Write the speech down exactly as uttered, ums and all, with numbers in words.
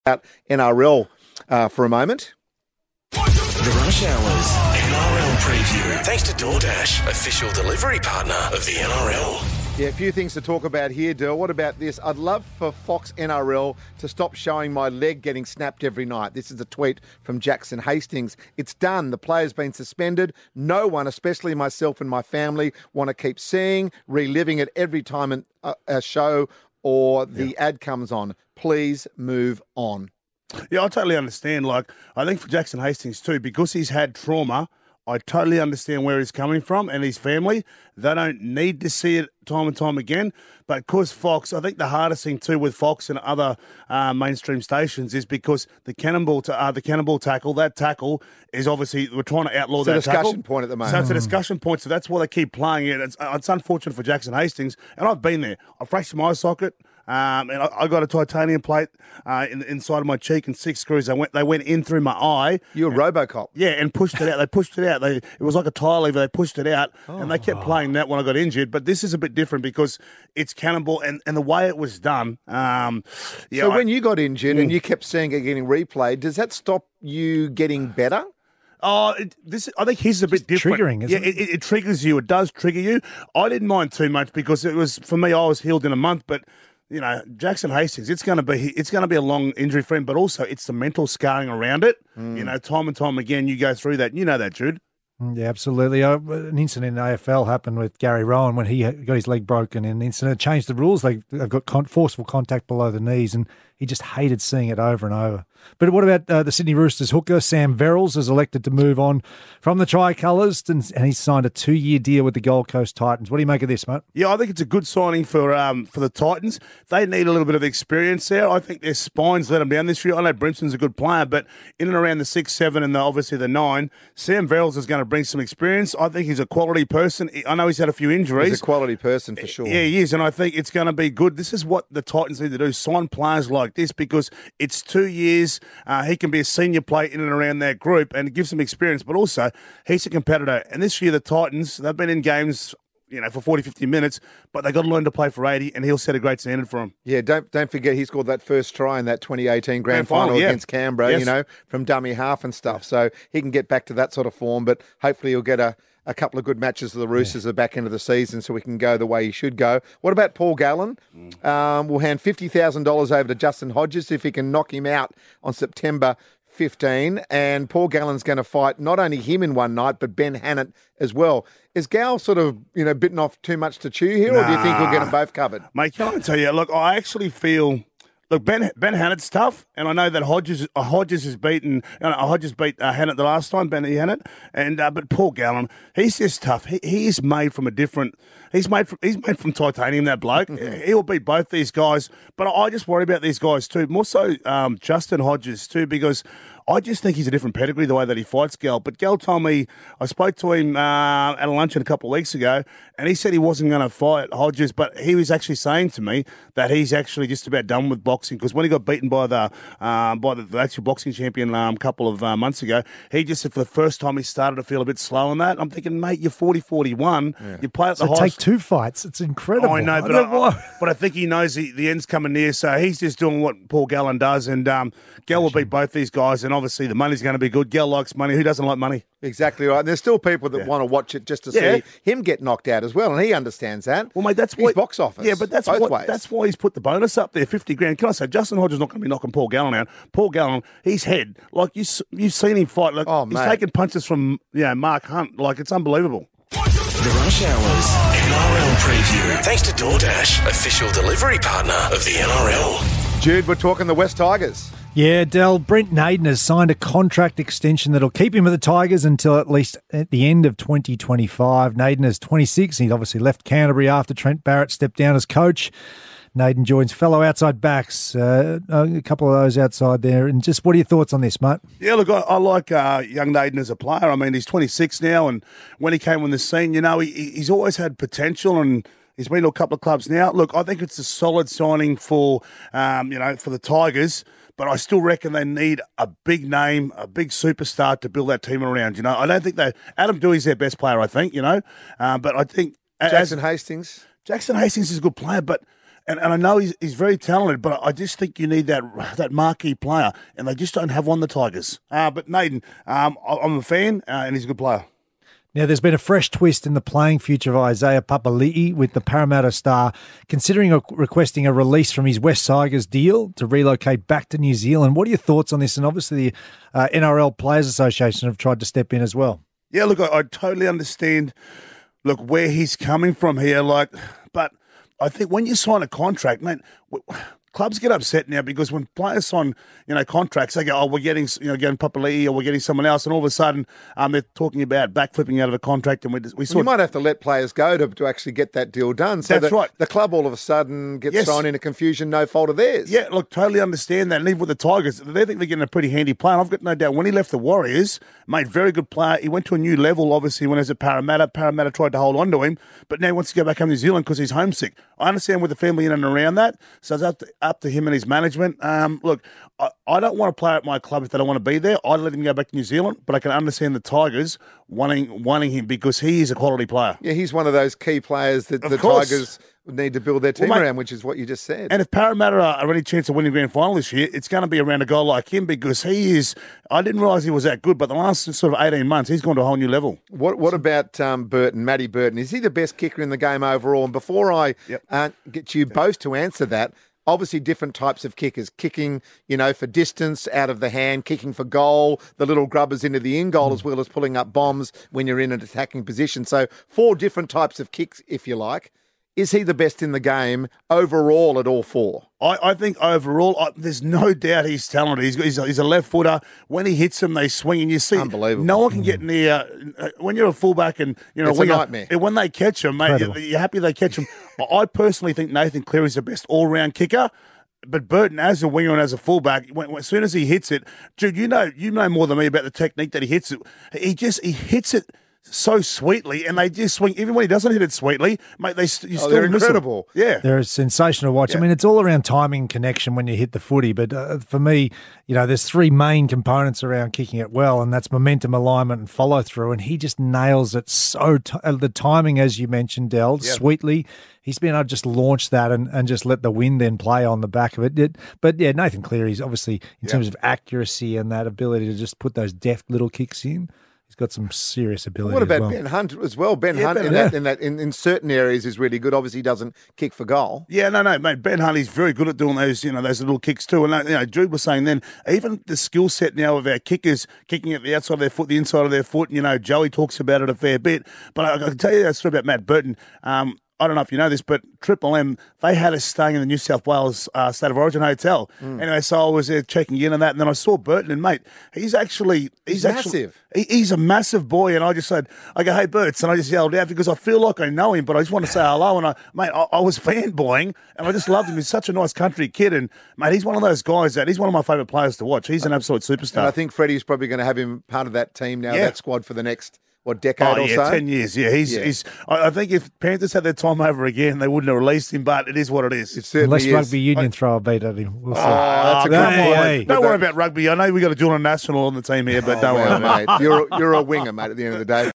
Out N R L uh, for a moment. The Rush Hours N R L preview. Thanks to DoorDash, official delivery partner of the N R L. Yeah, a few things to talk about here, Del. What about this? I'd love for Fox N R L to stop showing my leg getting snapped every night. This is a tweet from Jackson Hastings. It's done. The player's been suspended. No one, especially myself and my family, want to keep seeing, reliving it every time a, a show or the yeah. ad comes on. Please move on. Yeah, I totally understand. Like, I think for Jackson Hastings too, because he's had trauma, I totally understand where he's coming from and his family. They don't need to see it time and time again. But because Fox, I think the hardest thing too with Fox and other uh, mainstream stations is because the cannonball, ta- uh, the cannonball tackle, that tackle is obviously, we're trying to outlaw it's that tackle. It's a discussion tackle. point at the moment. So it's a discussion point, so that's why they keep playing it. It's, it's unfortunate for Jackson Hastings, and I've been there. I fractured my eye socket. Um, and I, I got a titanium plate uh, in, inside of my cheek and six screws. They went, they went in through my eye. You were Robocop. Yeah, and pushed it out. They pushed it out. They, it was like a tire lever. They pushed it out, oh. and they kept playing that when I got injured. But this is a bit different because it's cannonball, and, and the way it was done. Um, yeah, so I, when you got injured mm. and you kept seeing it getting replayed, does that stop you getting better? Oh, it, this I think his is a bit different. Triggering, isn't yeah, it? It, it triggers you. It does trigger you. I didn't mind too much because it was for me. I was healed in a month, but. You know, Jackson Hastings, it's going to be it's going to be a long injury for him, but also it's the mental scarring around it. Mm. You know, time and time again, you go through that. You know that, Jude. Yeah, absolutely. Uh, an incident in the A F L happened with Gary Rowan when he got his leg broken in an incident. It changed the rules. They, they've got con- forceful contact below the knees, and he just hated seeing it over and over. But what about uh, the Sydney Roosters hooker, Sam Verrills, is elected to move on from the Tricolours, and, and he's signed a two-year deal with the Gold Coast Titans. What do you make of this, mate? Yeah, I think it's a good signing for um, for the Titans. They need a little bit of experience there. I think their spines let them down this year. I know Brimson's a good player, but in and around the six, seven, and the, obviously the nine, Sam Verrills is going to bring some experience. I think he's a quality person. I know he's had a few injuries. He's a quality person for sure. Yeah, he is, and I think it's going to be good. This is what the Titans need to do, sign players like this, because it's two years. Uh, he can be a senior player in and around that group and give some experience, but also he's a competitor. And this year the Titans, they've been in games, you know, for forty, fifty minutes, but they got to learn to play for eighty, and he'll set a great standard for them. Yeah, don't don't forget he scored that first try in that twenty eighteen grand, grand final, final yeah. against Canberra, yes. you know, from dummy half and stuff. So he can get back to that sort of form, but hopefully he'll get a, a couple of good matches of the Roosters yeah. at the back end of the season so we can go the way he should go. What about Paul Gallen? Mm. Um, we'll hand fifty thousand dollars over to Justin Hodges if he can knock him out on September fifteenth, and Paul Gallen's going to fight not only him in one night, but Ben Hannett as well. Is Gal sort of, you know, bitten off too much to chew here, nah. or do you think we'll get them both covered? Mate, can I tell you, look, I actually feel... Look, Ben Ben Hannett's tough, and I know that Hodges uh, Hodges has beaten you know, Hodges beat uh, Hannett the last time, Ben Hannett, and uh, but Paul Gallen, he's just tough. He he is made from a different. He's made from he's made from titanium. That bloke, he'll beat both these guys. But I just worry about these guys too, more so um, Justin Hodges too, because I just think he's a different pedigree the way that he fights Gal. But Gal told me, I spoke to him uh, at a luncheon a couple of weeks ago, and he said he wasn't going to fight Hodges, but he was actually saying to me that he's actually just about done with boxing, because when he got beaten by the um, by the, the actual boxing champion um, a couple of uh, months ago, he just said for the first time he started to feel a bit slow on that. I'm thinking, mate, you're forty, forty-one, yeah. you play at the so highest... take two fights. It's incredible. Oh, I know, but I, I, but I think he knows the, the end's coming near, so he's just doing what Paul Gallen does, and um, Gal will beat both these guys, and obviously the money's going to be good. Gal likes money. Who doesn't like money? Exactly right. And there's still people that yeah. want to watch it just to yeah. see him get knocked out as well, and he understands that. Well, mate, that's his why, box office. Yeah, but that's both what, ways. That's why he's put the bonus up there, fifty grand. Can I say, Justin Hodges is not going to be knocking Paul Gallen out. Paul Gallen, his head, like you, you've seen him fight. Like oh, he's mate. taking punches from you know, Mark Hunt. Like it's unbelievable. The Rush Hours N R L preview. Thanks to DoorDash, official delivery partner of the N R L. Jude, we're talking the West Tigers. Yeah, Del, Brent Naden has signed a contract extension that'll keep him with the Tigers until at least at the end of twenty twenty-five. Naden is twenty-six. He's obviously left Canterbury after Trent Barrett stepped down as coach. Naden joins fellow outside backs, uh, a couple of those outside there. And just what are your thoughts on this, mate? Yeah, look, I, I like uh, young Naden as a player. I mean, he's twenty-six now, and when he came on the scene, you know, he, he's always had potential, and he's been to a couple of clubs now. Look, I think it's a solid signing for, um, you know, for the Tigers, but I still reckon they need a big name, a big superstar to build that team around. You know, I don't think they. Adam Dewey's their best player, I think. You know, uh, but I think Jackson as, Hastings. Jackson Hastings is a good player, but And, and I know he's, he's very talented, but I just think you need that that marquee player, and they just don't have one, the Tigers. Uh, but Nathan, um, I'm a fan, uh, and he's a good player. Now, there's been a fresh twist in the playing future of Isaiah Papali'i, with the Parramatta star considering a, requesting a release from his West Tigers deal to relocate back to New Zealand. What are your thoughts on this? And obviously the uh, N R L Players Association have tried to step in as well. Yeah, look, I, I totally understand, look, where he's coming from here, like, but I think when you sign a contract, mate, clubs get upset now because when players sign, you know, contracts, they go, oh, we're getting, you know, getting Papali'i or we're getting someone else, and all of a sudden um, they're talking about backflipping out of a contract, and we we saw. Well, you might have to let players go to, to actually get that deal done. So That's that right. The club all of a sudden gets Yes. thrown into confusion, no fault of theirs. Yeah, look, totally understand that. And even with the Tigers, they think they're getting a pretty handy player. And I've got no doubt when he left the Warriors, mate, very good player. He went to a new level, obviously, when he was at Parramatta. Parramatta tried to hold on to him, but now he wants to go back home to New Zealand because he's homesick. I understand with the family in and around that, so it's up to, up to him and his management. Um, look, I, I don't want to play at my club if they don't want to be there. I'd let him go back to New Zealand, but I can understand the Tigers wanting wanting him because he is a quality player. Yeah, he's one of those key players that Of the course. Tigers need to build their team Well, mate, around, which is what you just said. And if Parramatta are any chance of winning grand final this year, it's going to be around a guy like him because he is, I didn't realise he was that good, but the last sort of eighteen months, he's gone to a whole new level. What What about um, Burton, Matty Burton? Is he the best kicker in the game overall? And before I Yep. uh, get you both to answer that, obviously different types of kickers, kicking, you know, for distance, out of the hand, kicking for goal, the little grubbers into the in goal, as well as pulling up bombs when you're in an attacking position. So four different types of kicks, if you like. Is he the best in the game overall at all four? I, I think overall, I, there's no doubt he's talented. He's, he's, a, he's a left footer. When he hits them, they swing, and you see, Unbelievable. no one can get near. Uh, when you're a fullback, and you know, It's a winger, nightmare. and when they catch him, mate, you're, you're happy they catch him. I personally think Nathan Cleary's the best all-round kicker. But Burton, as a winger and as a fullback, when, as soon as he hits it, dude, you know, you know more than me about the technique that he hits it. He just he hits it so sweetly, and they just swing. Even when he doesn't hit it sweetly, mate, they you Oh, still they're miss him. incredible. Yeah, They're sensational to watch. Yeah. I mean, it's all around timing, connection when you hit the footy. But uh, for me, you know, there's three main components around kicking it well, and that's momentum, alignment, and follow through. And he just nails it so t- uh, the timing, as you mentioned, Del, Yeah. sweetly. He's been able to just launch that and, and just let the wind then play on the back of it. it but yeah, Nathan Cleary's obviously in Yeah. terms of accuracy and that ability to just put those deft little kicks in. He's got some serious ability. What about as well. Ben Hunt as well? Ben Yeah, Hunt Ben in, Hunt. that, in that in in certain areas is really good. Obviously, he doesn't kick for goal. Yeah, no, no, mate. Ben Huntley's very good at doing those, you know, those little kicks too. And you know, Jude was saying then, even the skill set now of our kickers kicking at the outside of their foot, the inside of their foot. You know, Joey talks about it a fair bit. But I, I can tell you that story about Matt Burton. Um, I don't know if you know this, but Triple M, they had us staying in the New South Wales uh, State of Origin Hotel. Mm. Anyway, so I was there checking in and that, and then I saw Burton, and mate, he's actually he's, He's actually, massive. He, he's a massive boy, and I just said, I go, hey Burts, and I just yelled out because I feel like I know him, but I just want to say hello. And I, mate, I, I was fanboying, and I just loved him. He's such a nice country kid, and mate, he's one of those guys that he's one of my favourite players to watch. He's an absolute superstar. And I think Freddie's probably going to have him part of that team now, Yeah. that squad for the next. What, decade Oh or yeah, so? ten years. Yeah, he's Yeah. he's. I I think if Panthers had their time over again, they wouldn't have released him. But it is what it is. It certainly Unless is. rugby union I- throw a beat at him. We'll see. Oh, that's a good Hey, one. hey. Don't But worry that- about rugby. I know we got a dual national on the team here, but Oh, don't well, worry, mate. mate. You're you're a winger, mate. At the end of the day.